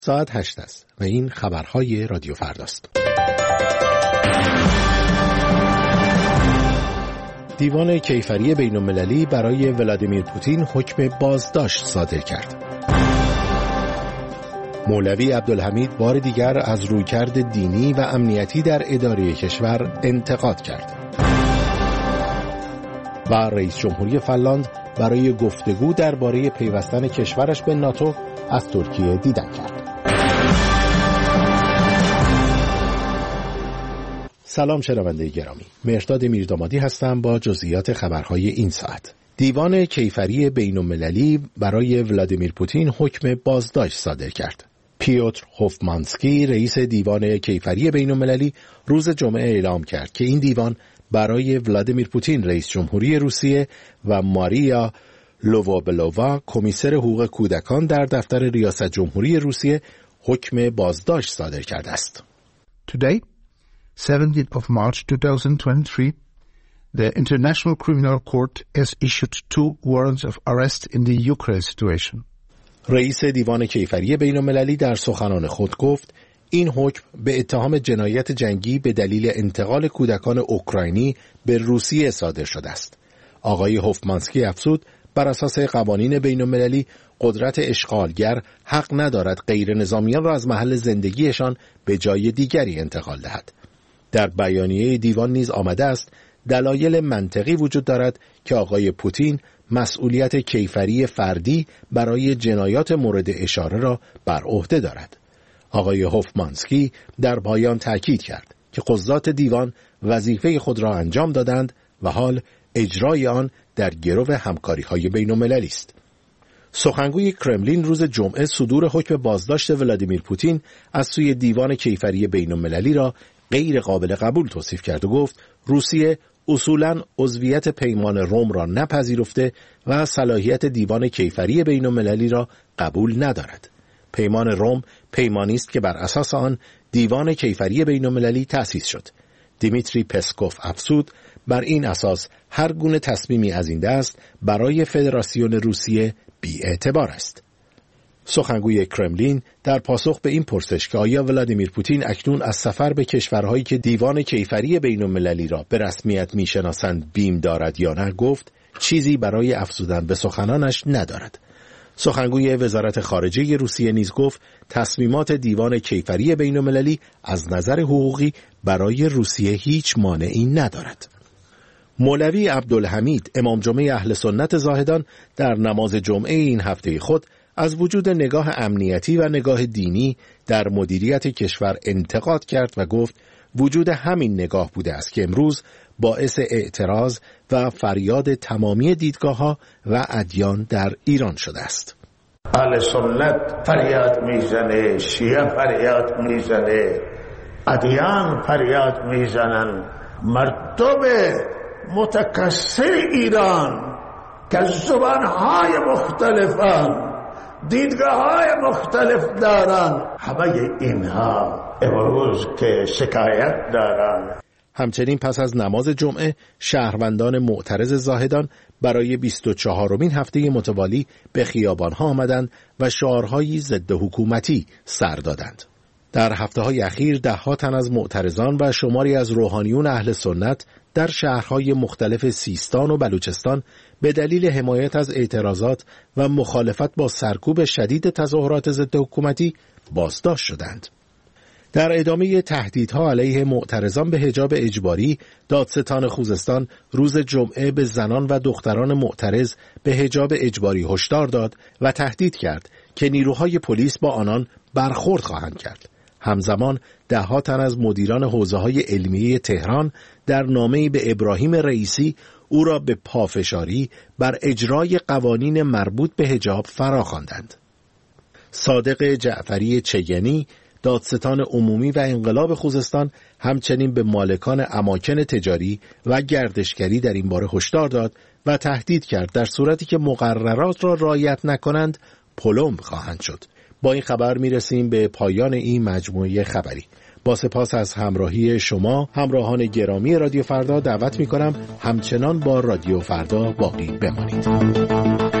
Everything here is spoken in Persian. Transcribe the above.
ساعت 8 است و این خبرهای رادیو فرداست. دیوان کیفری بین‌المللی برای ولادیمیر پوتین حکم بازداشت صادر کرد. مولوی عبدالحمید بار دیگر از رویکرد دینی و امنیتی در اداره کشور انتقاد کرد. و رئیس جمهوری فنلاند برای گفتگو درباره پیوستن کشورش به ناتو از ترکیه دیدن کرد. سلام شنونده گرامی، مهرداد میردامادی هستم با جزئیات خبرهای این ساعت. دیوان کیفری بین‌المللی برای ولادیمیر پوتین حکم بازداشت صادر کرد. پیوتر هوفمانسکی رئیس دیوان کیفری بین‌المللی روز جمعه اعلام کرد که این دیوان برای ولادیمیر پوتین رئیس جمهوری روسیه و ماریا لووابلووا کمیسر حقوق کودکان در دفتر ریاست جمهوری روسیه حکم بازداشت صادر کرده است. Today, 17th of March 2023, the International Criminal Court has issued 2 warrants of arrest in the Ukraine situation. رئیس دیوان کیفری بین‌المللی در سخنان خود گفت این حکم به اتهام جنایت جنگی به دلیل انتقال کودکان اوکراینی به روسیه صادر شده است. آقای هوفمانسکی افزود بر اساس قوانین بین‌المللی قدرت اشغالگر حق ندارد غیر نظامیان را از محل زندگیشان به جای دیگری انتقال دهد. در بیانیه دیوان نیز آمده است دلایل منطقی وجود دارد که آقای پوتین مسئولیت کیفری فردی برای جنایات مورد اشاره را بر عهده دارد. آقای هوفمانسکی در پایان تاکید کرد که قضات دیوان وظیفه خود را انجام دادند و حال اجرای آن در گرو همکاری‌های بین‌المللی است. سخنگوی کرملین روز جمعه صدور حکم بازداشت ولادیمیر پوتین از سوی دیوان کیفری بین‌المللی را غیر قابل قبول توصیف کرد و گفت روسیه اصولاً عضویت پیمان روم را نپذیرفته و صلاحیت دیوان کیفری بین‌المللی را قبول ندارد. پیمان روم پیمانی است که بر اساس آن دیوان کیفری بین‌المللی تأسیس شد. دیمیتری پسکوف افزود بر این اساس هر گونه تصمیمی از این دست برای فدراسیون روسیه بی‌اعتبار است. سخنگوی کرملین در پاسخ به این پرسش که آیا ولادیمیر پوتین اکنون از سفر به کشورهایی که دیوان کیفری بین‌المللی را به رسمیت میشناسند بیم دارد یا نه گفت چیزی برای افزودن به سخنانش ندارد. سخنگوی وزارت خارجه روسیه نیز گفت تصمیمات دیوان کیفری بین‌المللی از نظر حقوقی برای روسیه هیچ مانعی ندارد. مولوی عبدالحمید امام جمعه اهل سنت زاهدان در نماز جمعه این هفته خود از وجود نگاه امنیتی و نگاه دینی در مدیریت کشور انتقاد کرد و گفت وجود همین نگاه بوده است که امروز باعث اعتراض و فریاد تمامی دیدگاه‌ها و ادیان در ایران شده است. اهل سنت فریاد میزنه، شیعه فریاد میزنه، ادیان فریاد میزنن. مردم متکثر ایران که زبانهای مختلفان، دیدگاه‌های مختلف دارن، همه اینها امروز که شکایت دارن. همچنین پس از نماز جمعه شهروندان معترض زاهدان برای 24مین هفته متوالی به خیابان‌ها آمدند و شعارهایی ضد حکومتی سر دادند. در هفته‌های اخیر ده‌ها تن از معترضان و شماری از روحانیون اهل سنت در شهرهای مختلف سیستان و بلوچستان به دلیل حمایت از اعتراضات و مخالفت با سرکوب شدید تظاهرات ضد حکومتی بازداشت شدند. در ادامه تهدیدها علیه معترضان به حجاب اجباری، دادستان خوزستان روز جمعه به زنان و دختران معترض به حجاب اجباری هشدار داد و تهدید کرد که نیروهای پلیس با آنان برخورد خواهند کرد. همزمان ده‌ها تن از مدیران حوزه‌های علمیه تهران در نامه‌ای به ابراهیم رئیسی او را به پافشاری بر اجرای قوانین مربوط به حجاب فراخواندند. صادق جعفری چگنی دادستان عمومی و انقلاب خوزستان همچنین به مالکان اماکن تجاری و گردشگری در این باره هشدار داد و تهدید کرد در صورتی که مقررات را رعایت نکنند پلم خواهند شد. با این خبر میرسیم به پایان این مجموعه خبری. با سپاس از همراهی شما همراهان گرامی رادیو فردا دعوت می‌کنم همچنان با رادیو فردا باقی بمانید.